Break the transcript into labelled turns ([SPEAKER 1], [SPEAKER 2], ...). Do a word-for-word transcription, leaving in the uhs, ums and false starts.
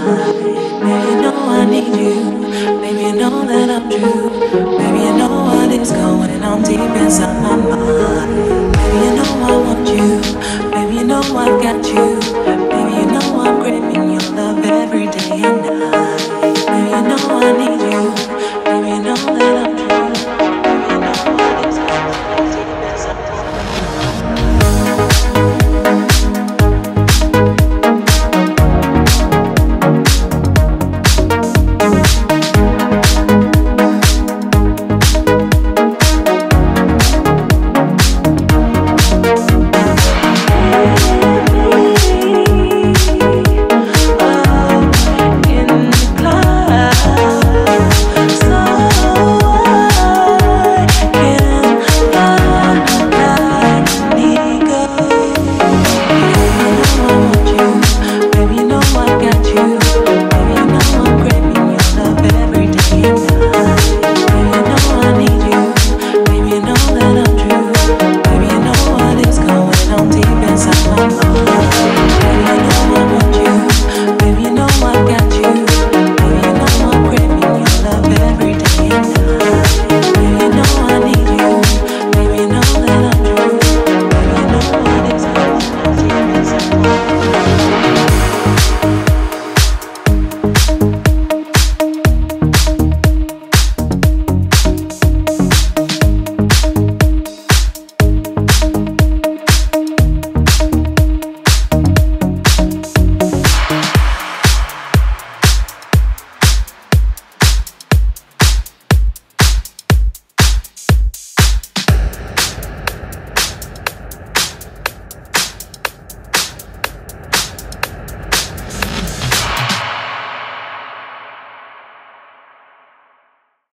[SPEAKER 1] Baby, you know I need you. Baby, you know that I'm true. Baby, you know what is going on deep inside my mind. Baby, you know I want you. Baby, you know I've got you. Baby, you know I'm craving your love every day and night.